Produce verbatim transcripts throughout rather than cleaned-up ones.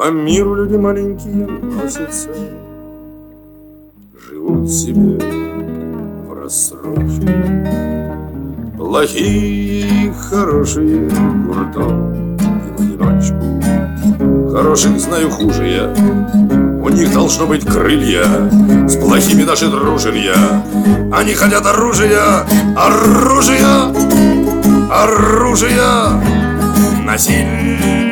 По миру люди маленькие носятся, живут себе в рассрочку. Плохие, хорошие, гуртом и в одиночку. Хороших знаю хуже я, у них должно быть крылья, с плохими даже дружен я. Они хотят оружия, оружия, оружия, насилия.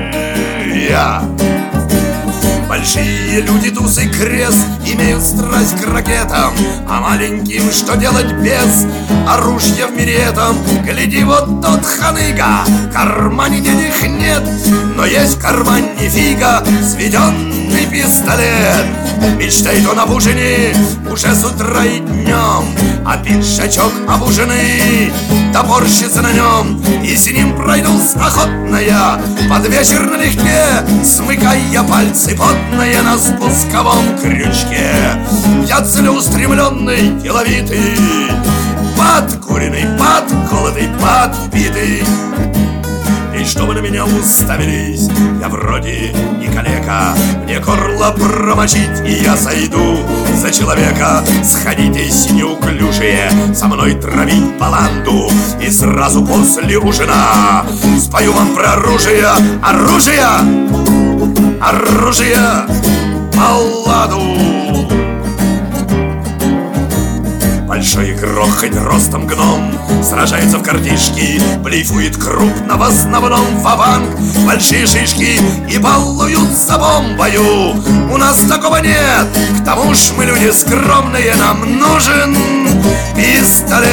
Большие люди, туз и крест, имеют страсть к ракетам, а маленьким что делать без оружия в мире этом? Гляди, вот тот ханыга, в кармане денег нет, но есть в кармане фига, сведенный пистолет. Мечтает он об ужине уже с утра и днем, а пиджачок обуженный топорщится на нем, и с ним пройдусь охотно я под вечер налегке, смыкая пальцы потные на спусковом крючке. Я целеустремленный, деловитый, подкуренный, подколотый, подбитый. И что вы на меня уставились? Я вроде не калека, мне горло промочить, и я сойду за человека. Сходитесь, неуклюжие, со мной травить баланду, и сразу после ужина спою вам про оружие, оружие, оружие, балладу. Большой игрок, хоть ростом гном, сражается в картишки, блефует крупно в основном ва-банк. Большие шишки и балуют собом бою. У нас такого нет, к тому ж мы люди скромные, нам нужен пистолет.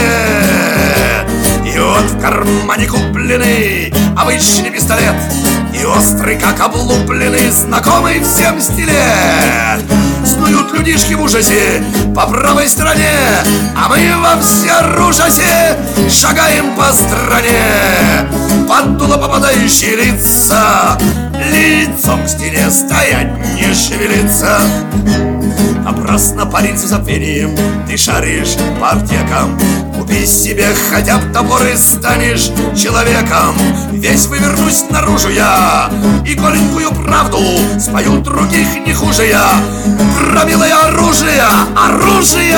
И вот в кармане купленный обычный пистолет, и острый, как облупленный, знакомый всем стилет. Снуют людишки в ужасе по правой стороне, а мы во всеоружасе шагаем по стране. Под дуло попадающие лица лицом к стене стоять, не шевелиться. Напрасно, парень, с забвением ты шаришь по аптекам. Купи себе хотя бы топор и станешь человеком. Весь вывернусь наружу я и голенькую правду спою других не хуже я. Про милое оружие, оружие,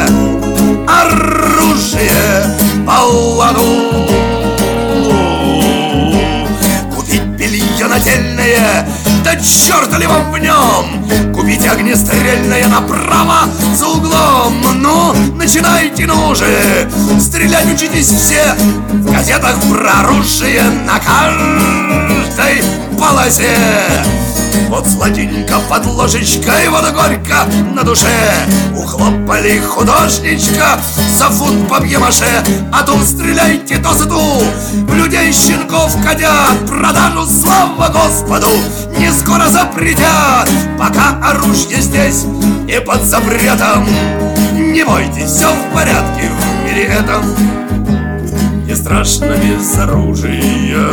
оружие, балладу. Купить белье нательное, да черт ли вам в нем. Купить огнестрельное направо за углом. Ну, начинайте, ну же, стрелять учитесь все. В газетах про оружие на каждой полосе. Вот сладенько под ложечкой, вот горько на душе. Ухлопали художничка за фут папье-маше. А то стреляйте, то за ту, в людей щенков кадят. Продажу, слава Господу, не скоро запретят. Пока оружие здесь и под запретом, не бойтесь, все в порядке в мире этом. Не страшно без оружия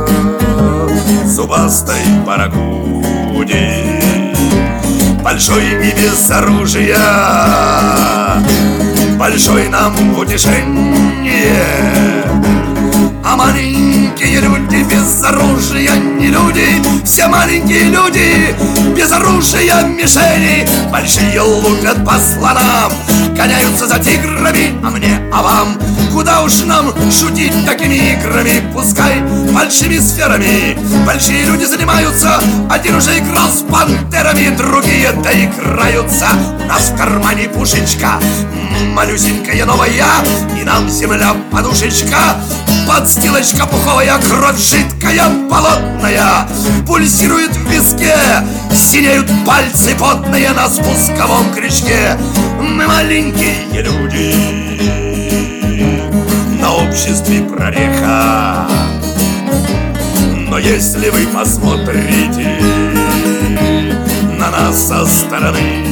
зубастой барракуде, большой и без оружия большой нам утешение. А маленькие люди без оружия не люди. Все маленькие люди без оружия мишени. Большие лупят по слонам, гоняются за тиграми. А мне, а вам, куда уж нам шутить такими играми? Пускай большими сферами большие люди занимаются. Один уже играл с пантерами, другие доиграются. У нас в кармане пушечка малюсенькая новая, и нам земля подушечка, подстилочка пуховая, кровь жидкая, болотная, пульсирует в виске, синеют пальцы потные на спусковом крючке. Мы маленькие люди, на обществе прореха. Но если вы посмотрите на нас со стороны,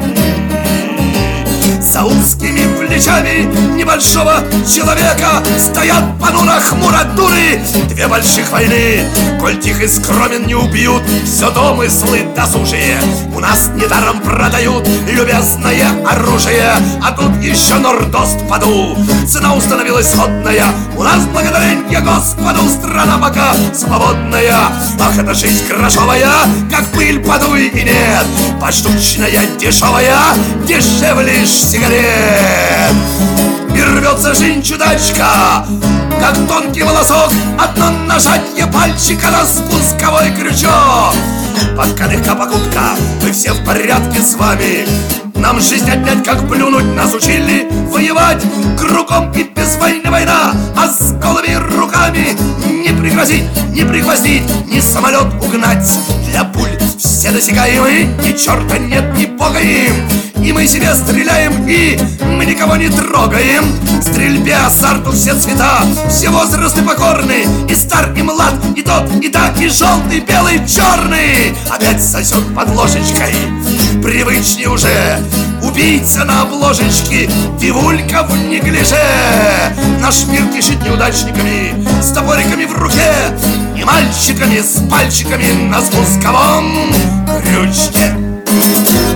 за узкими плечами небольшого человека стоят понуро хмуро дуры. Две больших войны, коль тих и скромен не убьют, все домыслы досужие у нас недаром продают любезное оружие. А тут еще нордост в поду, цена установилась сходная. У нас, благодаренье Господу, страна пока свободная. Ах, эта жизнь грошовая, как пыль подуй и нет, поштучная, дешевая, дешевле сигарет. И рвется жизнь чудачка, как тонкий волосок, одно нажатие пальчика на спусковой крючок. Подкадыха, покупка, мы все в порядке с вами. Нам жизнь отнять, как плюнуть, нас учили воевать. Кругом и без войны война, а с голыми руками не пригрозить, не пригвоздить, ни самолет угнать. Для пуль все досягаемы, ни черта нет, ни бога им. И мы себе стреляем, и мы никого не трогаем. В стрельбе азарту все цвета, все возрасты покорны. И стар, и млад, и тот, и так, и желтый, белый, черный. Опять сосет под ложечкой, привычней уже убийца на обложечке, пивулька в неглиже. Наш мир кишит неудачниками с топориками в руке и мальчиками с пальчиками на спусковом крючке.